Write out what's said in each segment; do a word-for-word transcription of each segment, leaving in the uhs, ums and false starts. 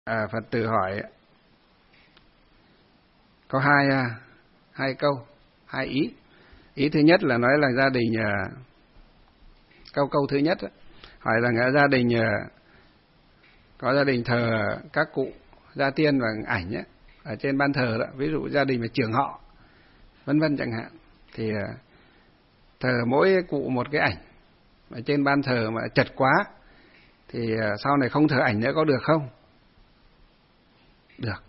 À, Phật tử hỏi có hai hai câu, hai ý. Ý thứ nhất là nói là gia đình, câu câu thứ nhất hỏi là gia đình có gia đình thờ các cụ gia tiên và ảnh ấy, ở trên ban thờ đó, ví dụ gia đình mà trưởng họ vân vân chẳng hạn, thì thờ mỗi cụ một cái ảnh ở trên ban thờ mà chật quá thì sau này không thờ ảnh nữa có được không? Được.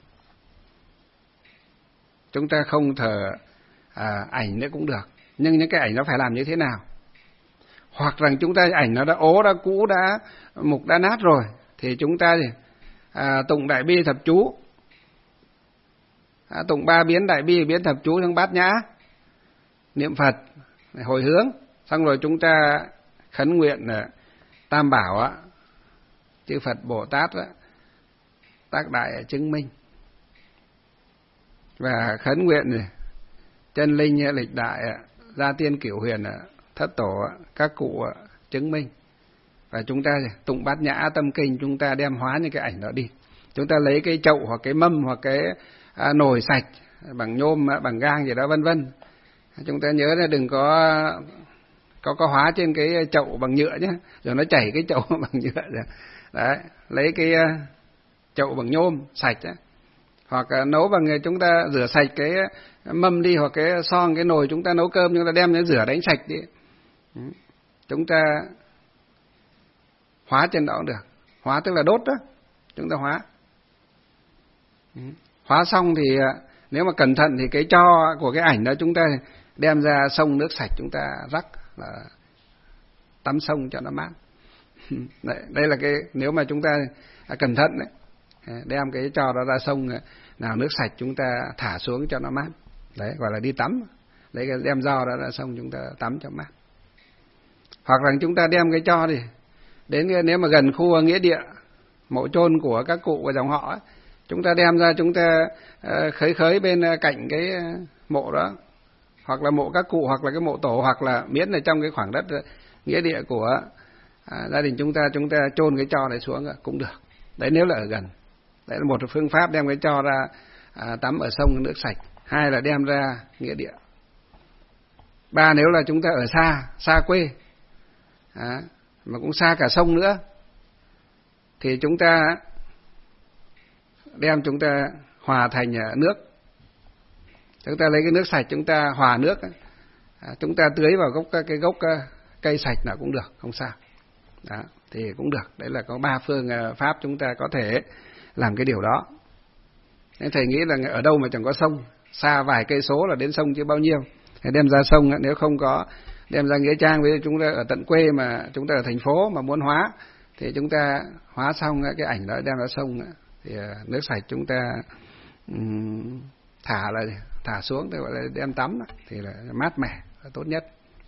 Chúng ta không thờ à, ảnh nữa cũng được, nhưng những cái ảnh nó phải làm như thế nào? Hoặc rằng chúng ta ảnh nó đã ố, đã cũ, đã mục, đã nát rồi thì chúng ta gì à, tụng đại bi thập chú, à, tụng ba biến đại bi biến thập chú trong bát nhã, niệm Phật, hồi hướng, xong rồi chúng ta khấn nguyện tam bảo á, chư Phật Bồ Tát á, tác đại chứng minh, và khấn nguyện chân linh lịch đại gia tiên cửu huyền thất tổ các cụ chứng minh. Và chúng ta tụng bát nhã tâm kinh, chúng ta đem hóa những cái ảnh đó đi. Chúng ta lấy cái chậu hoặc cái mâm hoặc cái à, nồi sạch bằng nhôm, bằng gang gì đó vân vân. Chúng ta nhớ là đừng có có có hóa trên cái chậu bằng nhựa nhé, rồi nó chảy cái chậu bằng nhựa rồi. Đấy, lấy cái chậu bằng nhôm sạch ấy. Hoặc nấu bằng, chúng ta rửa sạch cái mâm đi, hoặc cái son, cái nồi chúng ta nấu cơm, chúng ta đem nó rửa đánh sạch đi. Chúng ta hóa trên đó cũng được. Hóa tức là đốt đó, chúng ta hóa. Hóa xong thì nếu mà cẩn thận thì cái tro của cái ảnh đó chúng ta đem ra sông nước sạch, chúng ta rắc là tắm sông cho nó mát. Đấy, đây là cái nếu mà chúng ta cẩn thận đấy, đem cái tro đó ra sông, nào nước sạch chúng ta thả xuống cho nó mát. Đấy, gọi là đi tắm. Lấy cái đem tro đó ra sông chúng ta tắm cho mát. Hoặc là chúng ta đem cái tro đi đến, nếu mà gần khu nghĩa địa, mộ chôn của các cụ của dòng họ ấy, chúng ta đem ra, chúng ta khới khới bên cạnh cái mộ đó, hoặc là mộ các cụ, hoặc là cái mộ tổ, hoặc là miễn là trong cái khoảng đất nghĩa địa của à, gia đình chúng ta, chúng ta chôn cái tro này xuống cũng được. Đấy, nếu là ở gần. Đấy là một phương pháp, đem cái tro ra à, tắm ở sông nước sạch. Hai là đem ra nghĩa địa. Ba, nếu là chúng ta ở xa, xa quê, à, mà cũng xa cả sông nữa, thì chúng ta đem chúng ta hòa thành nước. Chúng ta lấy cái nước sạch, chúng ta hòa nước, à, chúng ta tưới vào gốc cái gốc cây sạch nào cũng được, không sao. Đó, thì cũng được. Đấy là có ba phương pháp chúng ta có thể làm cái điều đó. Nên thầy nghĩ là ở đâu mà chẳng có sông, xa vài cây số là đến sông chứ bao nhiêu. Thì đem ra sông, nếu không có đem ra nghĩa trang, ví dụ chúng ta ở tận quê mà chúng ta ở thành phố mà muốn hóa, thì chúng ta hóa xong cái ảnh đó đem ra sông, thì nước sạch chúng ta um, thả là thả xuống, thì gọi là đem tắm, thì là mát mẻ, là tốt nhất.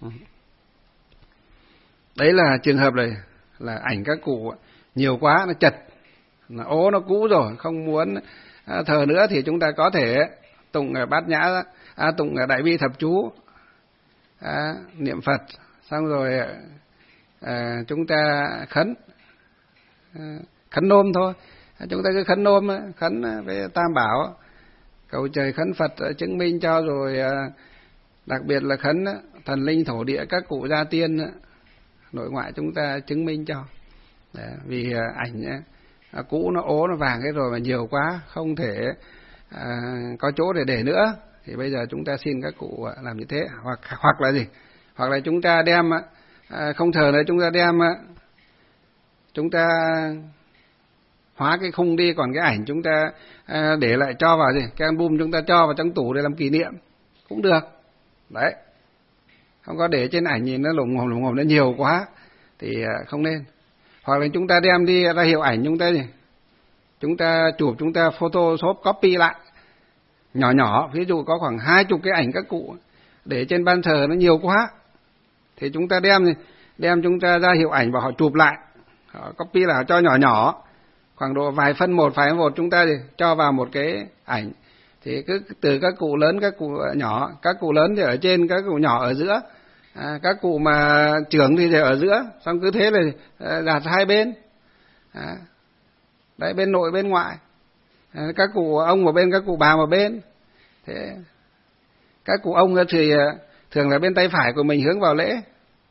Đấy là trường hợp này là ảnh các cụ nhiều quá, nó chật, nó ố, nó cũ rồi, không muốn thờ nữa, thì chúng ta có thể tụng bát nhã, à, tụng đại bi thập chú, à, niệm Phật, xong rồi à, chúng ta khấn, à, khấn nôm thôi. Chúng ta cứ khấn nôm, khấn với tam bảo, cầu trời khấn Phật chứng minh cho, rồi à, đặc biệt là khấn thần linh thổ địa các cụ gia tiên nội ngoại chúng ta chứng minh cho. Đấy, vì ảnh à, cũ nó ố, nó vàng hết rồi mà nhiều quá, không thể à, có chỗ để để nữa, thì bây giờ chúng ta xin các cụ làm như thế. Hoặc hoặc là gì? Hoặc là chúng ta đem à, không thờ nữa, chúng ta đem chúng ta hóa cái khung đi, còn cái ảnh chúng ta à, để lại cho vào gì? Cái album chúng ta cho vào trong tủ để làm kỷ niệm cũng được. Đấy. Không có để trên ảnh nhìn nó lủng ngồm lủng ngồm, nó nhiều quá thì à, không nên. Hoặc là chúng ta đem đi ra hiệu ảnh, chúng ta gì? Chúng ta chụp, chúng ta photoshop copy lại nhỏ nhỏ, ví dụ có khoảng hai chục cái ảnh các cụ để trên ban thờ nó nhiều quá, thì chúng ta đem đem chúng ta ra hiệu ảnh và họ chụp lại, họ copy là cho nhỏ nhỏ, khoảng độ vài phân một, vài phân một, chúng ta thì cho vào một cái ảnh. Thì cứ từ các cụ lớn, các cụ nhỏ, các cụ lớn thì ở trên, các cụ nhỏ ở giữa, à, các cụ mà trưởng thì ở giữa, xong cứ thế là đặt hai bên. À, Đấy, bên nội bên ngoại. Các cụ ông một bên, các cụ bà một bên. Thế các cụ ông thì thường là bên tay phải của mình hướng vào lễ,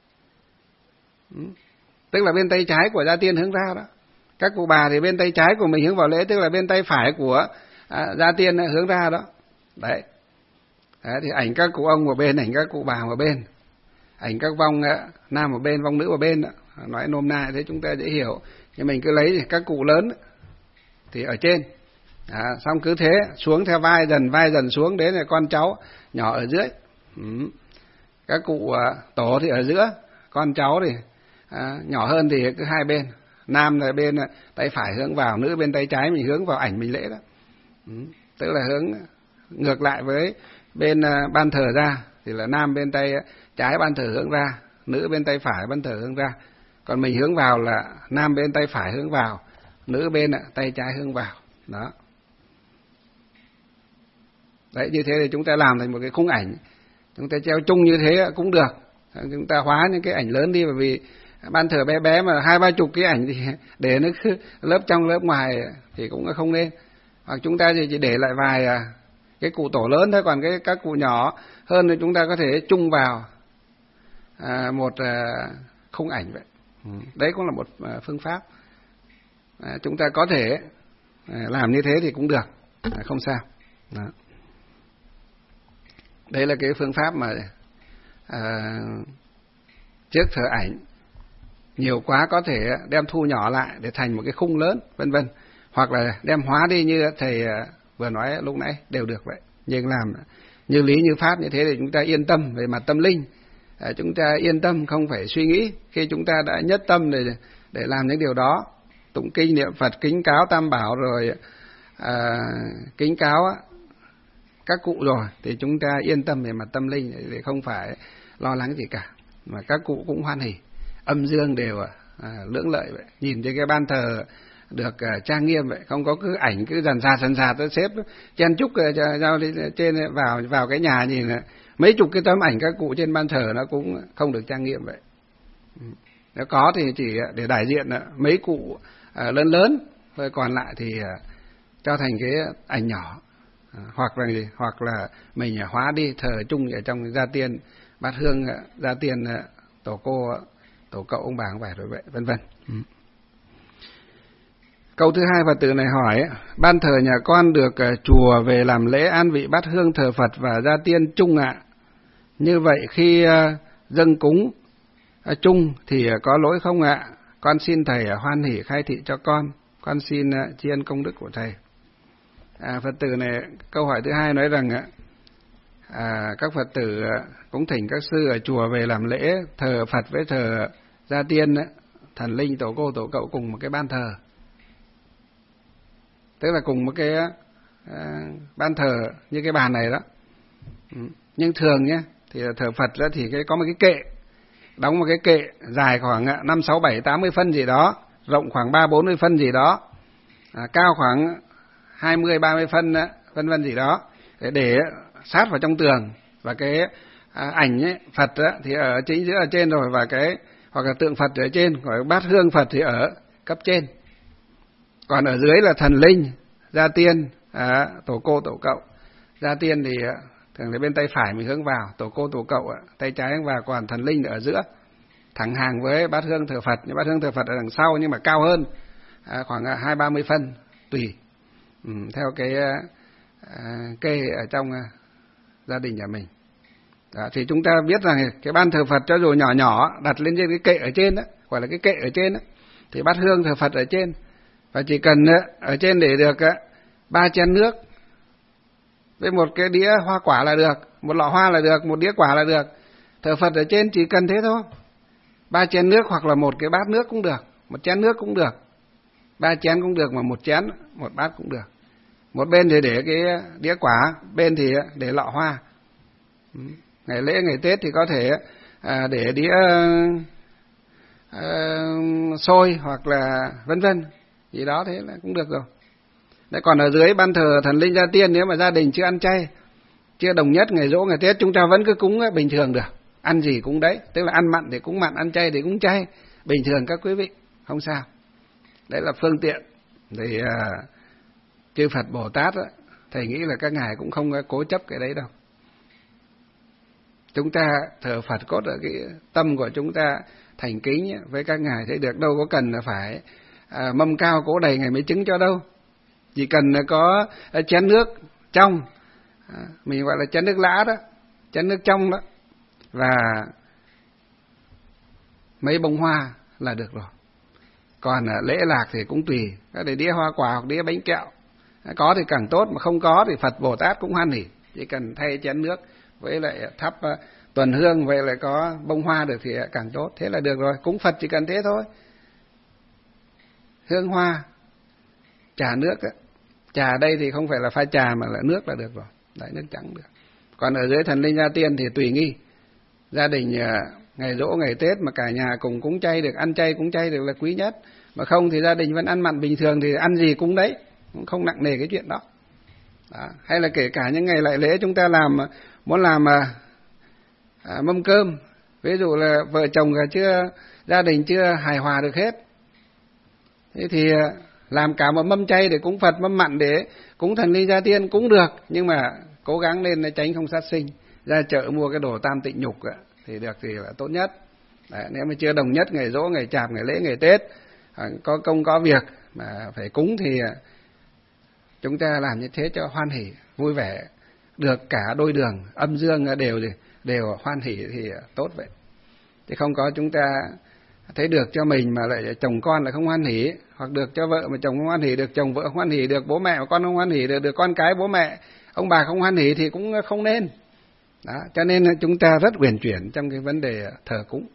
tức là bên tay trái của gia tiên hướng ra đó. Các cụ bà thì bên tay trái của mình hướng vào lễ, tức là bên tay phải của à, gia tiên hướng ra đó. Đấy. Đấy, thì ảnh các cụ ông một bên, ảnh các cụ bà một bên, ảnh các vong nam một bên, vong nữ một bên đó. Nói nôm na thế chúng ta dễ hiểu, nhưng mình cứ lấy các cụ lớn thì ở trên, à, xong cứ thế xuống theo vai dần vai dần xuống, đến là con cháu nhỏ ở dưới. Ừ. Các cụ à, tổ thì ở giữa, con cháu thì à, nhỏ hơn thì cứ hai bên, nam là bên tay phải hướng vào, nữ bên tay trái mình hướng vào ảnh mình lễ đó. Ừ. Tức là hướng ngược lại với bên à, ban thờ ra, thì là nam bên tay trái ban thờ hướng ra, nữ bên tay phải ban thờ hướng ra. Còn mình hướng vào là nam bên tay phải hướng vào, nữ bên tay trái hướng vào. Đó. Đấy, như thế thì chúng ta làm thành một cái khung ảnh, chúng ta treo chung như thế cũng được. Chúng ta hóa những cái ảnh lớn đi, bởi vì ban thờ bé bé mà hai ba chục cái ảnh thì để nó cứ lớp trong lớp ngoài thì cũng không nên. Hoặc chúng ta chỉ để lại vài cái cụ tổ lớn thôi, còn cái các cụ nhỏ hơn thì chúng ta có thể chung vào à, một à, khung ảnh vậy. Đấy cũng là một à, phương pháp. À, chúng ta có thể à, làm như thế thì cũng được, à, không sao. Đó. Đấy là cái phương pháp mà à, trước thờ ảnh nhiều quá có thể đem thu nhỏ lại để thành một cái khung lớn, vân vân, hoặc là đem hóa đi như thầy vừa nói lúc nãy đều được vậy. Nhưng làm như lý như pháp như thế thì chúng ta yên tâm về mặt tâm linh, à, chúng ta yên tâm không phải suy nghĩ. Khi chúng ta đã nhất tâm để để làm những điều đó, tụng kinh niệm Phật, kính cáo Tam Bảo rồi à, kính cáo các cụ rồi, thì chúng ta yên tâm về mặt tâm linh để không phải lo lắng gì cả, mà các cụ cũng hoan hỉ, âm dương đều à, lưỡng lợi vậy. Nhìn trên cái ban thờ được à, trang nghiêm vậy, không có cứ ảnh cứ dàn dạt dàn dạt tôi xếp chen chúc giao đi trên vào vào cái nhà nhìn mấy chục cái tấm ảnh các cụ trên ban thờ, nó cũng không được trang nghiêm vậy. Nếu có thì chỉ để đại diện mấy cụ à, lớn lớn thôi, còn lại thì à, cho thành cái ảnh nhỏ. À, hoặc là gì? Hoặc là mình hóa đi thờ chung ở trong gia tiên, bát hương gia tiên, tổ cô, tổ cậu, ông bà ông bà rồi vậy, vân vân. Ừ. Câu thứ hai Phật tử này hỏi: ban thờ nhà con được uh, chùa về làm lễ an vị bát hương thờ Phật và gia tiên chung ạ. À. Như vậy khi uh, dâng cúng uh, chung thì uh, có lỗi không ạ? À? Con xin thầy uh, hoan hỷ khai thị cho con. Con xin uh, tri ân công đức của thầy. À, Phật tử này câu hỏi thứ hai nói rằng à, các Phật tử cũng thỉnh các sư ở chùa về làm lễ thờ Phật với thờ gia tiên, thần linh, tổ cô, tổ cậu cùng một cái ban thờ, tức là cùng một cái à, ban thờ như cái bàn này đó. Nhưng thường nhé thì thờ Phật đó thì cái có một cái kệ, đóng một cái kệ dài khoảng năm sáu bảy tám mươi phân gì đó, rộng khoảng ba bốn mươi phân gì đó, à, cao khoảng hai mươi ba mươi phân vân vân gì đó, để, để sát vào trong tường. Và cái à, ảnh ấy, Phật ấy, thì ở chính giữa ở trên rồi, và cái hoặc là tượng Phật ở trên, hoặc bát hương Phật thì ở cấp trên. Còn ở dưới là thần linh, gia tiên, à, tổ cô, tổ cậu. Gia tiên thì thường là bên tay phải mình hướng vào, tổ cô, tổ cậu tay trái hướng vào, còn thần linh ở giữa, thẳng hàng với bát hương thờ Phật. Nhưng bát hương thờ Phật ở đằng sau nhưng mà cao hơn à, khoảng hai ba mươi phân tùy. Ừ, theo cái à, kê ở trong à, gia đình nhà mình. Đó, thì chúng ta biết rằng cái ban thờ Phật cho dù nhỏ nhỏ đặt lên trên cái kệ ở trên đó, gọi là cái kệ ở trên đó, thì bát hương thờ Phật ở trên, và chỉ cần ở trên để được ba chén nước với một cái đĩa hoa quả là được, một lọ hoa là được, một đĩa quả là được. Thờ Phật ở trên chỉ cần thế thôi, ba chén nước hoặc là một cái bát nước cũng được, một chén nước cũng được, ba chén cũng được, mà một chén một bát cũng được. Một bên thì để cái đĩa quả, bên thì để lọ hoa. Ngày lễ ngày Tết thì có thể à, để đĩa à, xôi hoặc là vân vân gì đó, thế là cũng được rồi. Đấy, còn ở dưới ban thờ thần linh gia tiên, nếu mà gia đình chưa ăn chay, chưa đồng nhất ngày giỗ ngày Tết, chúng ta vẫn cứ cúng bình thường được, ăn gì cũng đấy, tức là ăn mặn thì cũng mặn, ăn chay thì cũng chay, bình thường các quý vị, không sao. Đấy là phương tiện Thì à, chư Phật Bồ Tát á, thầy nghĩ là các ngài cũng không cố chấp cái đấy đâu. Chúng ta thờ Phật cốt ở cái tâm của chúng ta thành kính với các ngài thế được, đâu có cần là phải à, mâm cao cỗ đầy ngài mới chứng cho đâu. Chỉ cần là có chén nước trong, à, mình gọi là chén nước lã đó, chén nước trong đó, và mấy bông hoa là được rồi. Còn à, lễ lạc thì cũng tùy, có thể đĩa hoa quả hoặc đĩa bánh kẹo, có thì càng tốt, mà không có thì Phật Bồ Tát cũng hoan hỉ, chỉ cần thay chén nước với lại thắp uh, tuần hương, vậy lại có bông hoa được thì càng tốt, thế là được rồi. Cúng Phật chỉ cần thế thôi, hương hoa, trà nước á. Trà đây thì không phải là pha trà mà là nước là được rồi, đấy, nước trắng được. Còn ở dưới thần linh gia tiên thì tùy nghi, gia đình uh, ngày giỗ ngày Tết mà cả nhà cùng cúng chay được, ăn chay cúng chay được là quý nhất, mà không thì gia đình vẫn ăn mặn bình thường thì ăn gì cúng đấy, cũng không nặng nề cái chuyện đó. Đó. Hay là kể cả những ngày lại lễ chúng ta làm muốn làm à, à, mâm cơm, ví dụ là vợ chồng chưa gia đình chưa hài hòa được hết, thế thì làm cả một mâm chay để cúng Phật, mâm mặn để cúng thần linh gia tiên cũng được, nhưng mà cố gắng lên tránh không sát sinh, ra chợ mua cái đồ tam tịnh nhục thì được thì là tốt nhất. Đấy, nếu mà chưa đồng nhất ngày giỗ, ngày chạp, ngày lễ, ngày Tết, có công có việc mà phải cúng thì chúng ta làm như thế cho hoan hỉ, vui vẻ, được cả đôi đường, âm dương đều đều hoan hỉ thì tốt vậy. Thì không có chúng ta thấy được cho mình mà lại chồng con là không hoan hỉ, hoặc được cho vợ mà chồng không hoan hỉ, được chồng vợ không hoan hỉ, được bố mẹ mà con không hoan hỉ, được, được con cái bố mẹ ông bà không hoan hỉ thì cũng không nên. Đó, cho nên chúng ta rất uyển chuyển trong cái vấn đề thờ cúng.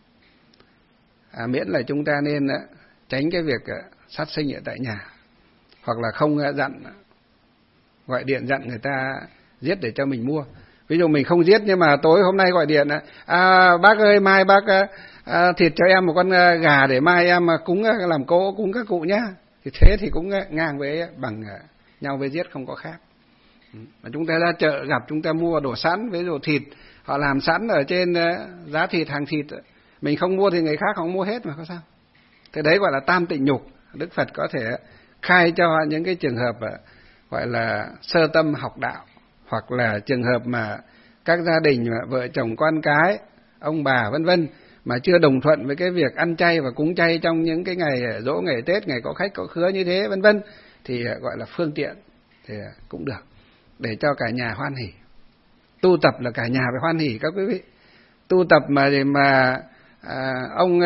À, miễn là chúng ta nên tránh cái việc sát sinh ở tại nhà, hoặc là không dặn, gọi điện dặn người ta giết để cho mình mua. Ví dụ mình không giết nhưng mà tối hôm nay gọi điện, à, bác ơi mai bác à, thịt cho em một con gà để mai em cúng làm cỗ cúng các cụ nhá. Thì thế thì cũng ngang với bằng nhau với giết, không có khác. Mà chúng ta ra chợ gặp chúng ta mua đồ sẵn, ví dụ thịt họ làm sẵn ở trên giá thịt, hàng thịt, mình không mua thì người khác không mua hết mà có sao. Thế đấy gọi là tam tịnh nhục. Đức Phật có thể khai cho những cái trường hợp gọi là sơ tâm học đạo, hoặc là trường hợp mà các gia đình mà vợ chồng con cái, ông bà vân vân mà chưa đồng thuận với cái việc ăn chay và cúng chay trong những cái ngày giỗ, ngày Tết, ngày có khách có khứa như thế vân vân, thì gọi là phương tiện thì cũng được, để cho cả nhà hoan hỉ. Tu tập là cả nhà phải hoan hỉ các quý vị. Tu tập mà mà à, ông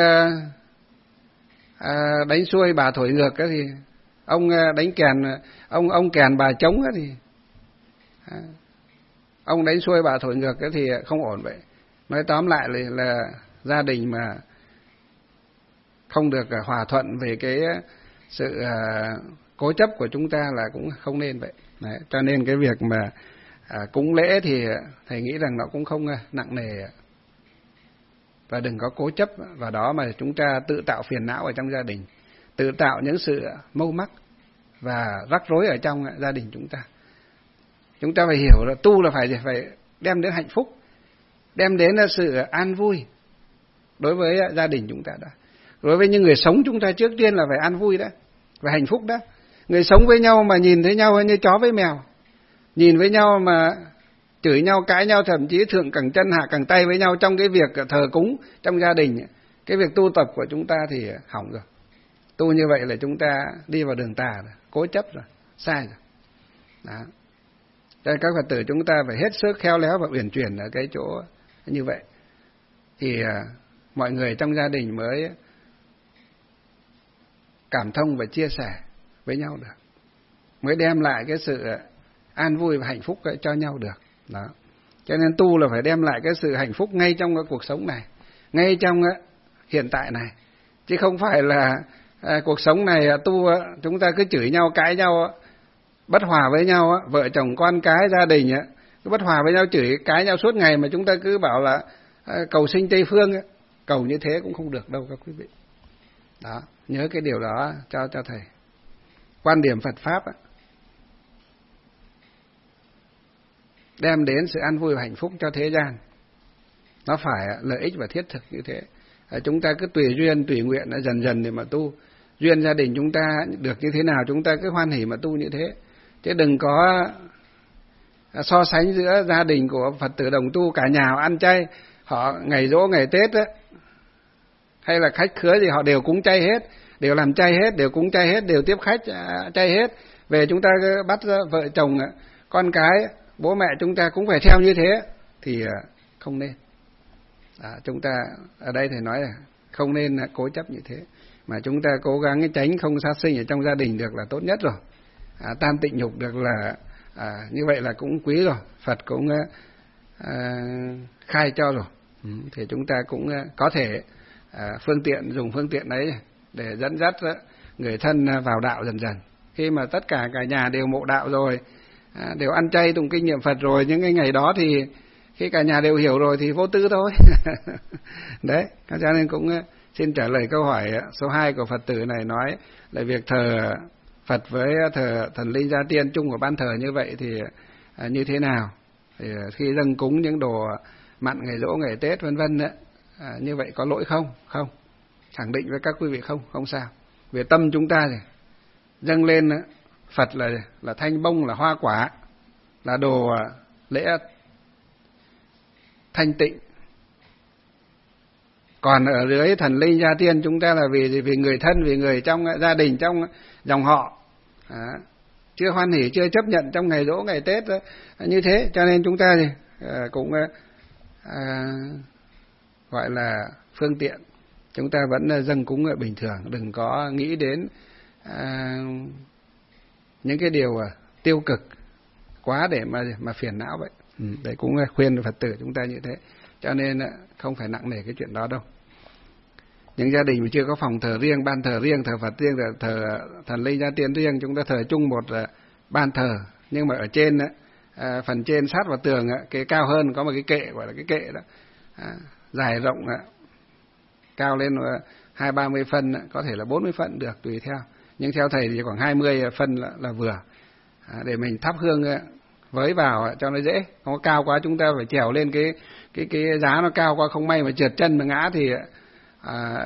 à, đánh xuôi bà thổi ngược cái thì ông đánh kèn, ông ông kèn bà trống cái thì à, ông đánh xuôi bà thổi ngược cái thì không ổn vậy. Nói tóm lại là, là gia đình mà không được hòa thuận về cái sự à, cố chấp của chúng ta là cũng không nên vậy. Đấy, cho nên cái việc mà à, cúng lễ thì thầy nghĩ rằng nó cũng không nặng nề, và đừng có cố chấp vào đó mà chúng ta tự tạo phiền não ở trong gia đình, tự tạo những sự mâu mắc và rắc rối ở trong gia đình chúng ta. Chúng ta phải hiểu là tu là phải phải đem đến hạnh phúc, đem đến sự an vui đối với gia đình chúng ta đã. Đối với những người sống chúng ta trước tiên là phải an vui đã, và hạnh phúc đã. Người sống với nhau mà nhìn thấy nhau như chó với mèo, nhìn với nhau mà chửi nhau, cãi nhau, thậm chí thượng cẳng chân hạ cẳng tay với nhau trong cái việc thờ cúng trong gia đình, cái việc tu tập của chúng ta thì hỏng rồi. Tu như vậy là chúng ta đi vào đường tà rồi, cố chấp rồi, sai rồi. Đó. Cho nên các Phật tử chúng ta phải hết sức khéo léo và uyển chuyển ở cái chỗ như vậy, thì à, mọi người trong gia đình mới cảm thông và chia sẻ với nhau được, mới đem lại cái sự an vui và hạnh phúc cho nhau được. Đó. Cho nên tu là phải đem lại cái sự hạnh phúc ngay trong cái cuộc sống này, ngay trong hiện tại này, chứ không phải là à, cuộc sống này tu chúng ta cứ chửi nhau, cãi nhau, bất hòa với nhau, vợ chồng con cái gia đình cứ bất hòa với nhau, chửi cãi nhau suốt ngày mà chúng ta cứ bảo là à, cầu sinh Tây phương, cầu như thế cũng không được đâu các quý vị. Đó, nhớ cái điều đó cho cho thầy. Quan điểm Phật pháp á, đem đến sự an vui và hạnh phúc cho thế gian, nó phải lợi ích và thiết thực như thế. À, chúng ta cứ tùy duyên tùy nguyện dần dần để mà tu, duyên gia đình chúng ta được như thế nào chúng ta cứ hoan hỉ mà tu như thế, chứ đừng có so sánh giữa gia đình của Phật tử đồng tu cả nhà họ ăn chay, họ ngày giỗ ngày Tết á, hay là khách khứa gì họ đều cúng chay hết, đều làm chay hết, đều cúng chay hết, đều tiếp khách chay hết. Về chúng ta bắt vợ chồng, con cái, bố mẹ chúng ta cũng phải theo như thế thì không nên. À, chúng ta ở đây thầy nói là không nên cố chấp như thế, mà chúng ta cố gắng tránh không sát sinh ở trong gia đình được là tốt nhất rồi. À, tam tịnh nhục được là à, như vậy là cũng quý rồi, Phật cũng à, khai cho rồi. Ừ, thì chúng ta cũng có thể à, phương tiện dùng phương tiện đấy để dẫn dắt người thân vào đạo dần dần. Khi mà tất cả cả nhà đều mộ đạo rồi, à, đều ăn chay tụng kinh niệm Phật rồi, những cái ngày đó thì khi cả nhà đều hiểu rồi thì vô tư thôi. Đấy, cho nên cũng xin trả lời câu hỏi số hai của Phật tử này, nói là việc thờ Phật với thờ thần linh gia tiên chung của ban thờ như vậy thì à, như thế nào? Thì khi dâng cúng những đồ mặn ngày giỗ ngày Tết vân vân đấy, à, như vậy có lỗi không? Không. Khẳng định với các quý vị không, không sao. Về tâm chúng ta thì dâng lên Phật là là thanh bông, là hoa quả, là đồ lễ thanh tịnh. Còn ở dưới thần linh gia tiên chúng ta là vì vì người thân, vì người trong gia đình, trong dòng họ, à, chưa hoan hỉ, chưa chấp nhận trong ngày giỗ ngày Tết như thế, cho nên chúng ta thì à, cũng à, gọi là phương tiện, chúng ta vẫn dâng cúng bình thường, đừng có nghĩ đến à, những cái điều tiêu cực quá để mà mà phiền não vậy. Ừ, để cũng khuyên Phật tử chúng ta như thế, cho nên không phải nặng nề cái chuyện đó đâu. Những gia đình mà chưa có phòng thờ riêng, ban thờ riêng, thờ Phật riêng, thờ thần linh gia tiên riêng, chúng ta thờ chung một ban thờ, nhưng mà ở trên à, phần trên sát vào tường, cái cao hơn có một cái kệ gọi là cái kệ đó, à, dài rộng cao lên hai ba mươi phân, có thể là bốn mươi phân được tùy theo, nhưng theo thầy thì khoảng hai mươi phân là, là vừa, à, để mình thắp hương với vào cho nó dễ. Không có cao quá chúng ta phải trèo lên cái cái cái giá nó cao quá, không may mà trượt chân mà ngã thì à,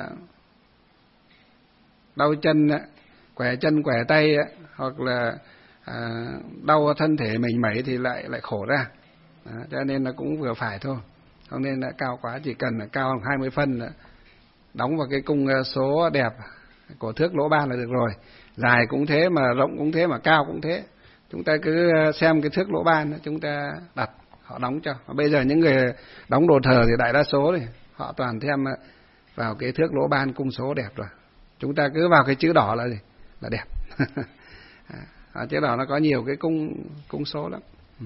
đau chân, quẻ chân quẻ tay, hoặc là à, đau thân thể mình mẩy thì lại lại khổ ra. Đó, cho nên là cũng vừa phải thôi, không nên là cao quá, chỉ cần là cao hai mươi phân là đóng vào cái cung số đẹp của thước lỗ ban là được rồi. Dài cũng thế, mà rộng cũng thế, mà cao cũng thế. Chúng ta cứ xem cái thước lỗ ban chúng ta đặt, họ đóng cho. Bây giờ những người đóng đồ thờ thì đại đa số thì họ toàn thêm vào cái thước lỗ ban cung số đẹp rồi. Chúng ta cứ vào cái chữ đỏ là gì? Là đẹp. À, chữ đỏ nó có nhiều cái cung cung số lắm. Ừ.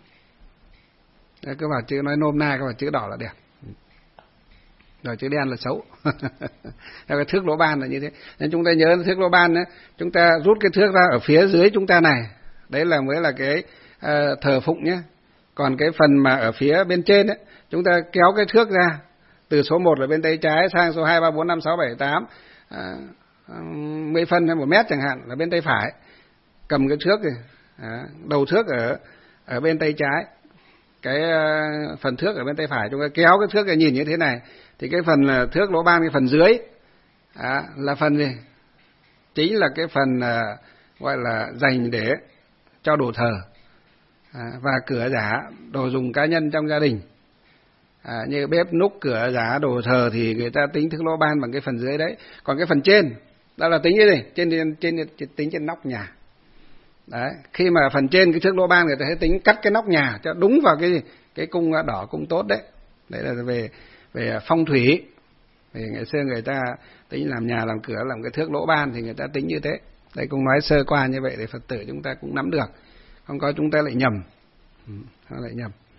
Cứ vào chữ, nói nôm na cứ vào chữ đỏ là đẹp. Rồi chữ đen là xấu. Theo cái thước lỗ ban là như thế. Nên chúng ta nhớ thước lỗ ban ấy, chúng ta rút cái thước ra ở phía dưới chúng ta này, đấy là mới là cái uh, thờ phụng nhé. Còn cái phần mà ở phía bên trên ấy, chúng ta kéo cái thước ra từ số một là bên tay trái sang số hai, ba, bốn, năm, sáu, bảy, tám, mười phân hay một mét chẳng hạn là bên tay phải. Cầm cái thước này, à, đầu thước ở ở bên tay trái, cái uh, phần thước ở bên tay phải, chúng ta kéo cái thước này nhìn như thế này, thì cái phần là thước lỗ ban, cái phần dưới à, là phần gì? Chính là cái phần uh, gọi là dành để cho đồ thờ, à, và cửa giả đồ dùng cá nhân trong gia đình, à, như bếp núc, cửa giả, đồ thờ thì người ta tính thước lỗ ban bằng cái phần dưới đấy. Còn cái phần trên đó là tính cái gì? Trên trên, trên tính trên nóc nhà. Đấy, khi mà phần trên cái thước lỗ ban người ta sẽ tính cắt cái nóc nhà cho đúng vào cái cái cung đỏ, cung tốt đấy. Đấy là về về phong thủy. Vì ngày xưa người ta tính làm nhà, làm cửa, làm cái thước lỗ ban thì người ta tính như thế. Đây cũng nói sơ qua như vậy để Phật tử chúng ta cũng nắm được, không có chúng ta lại nhầm, ừ, lại nhầm.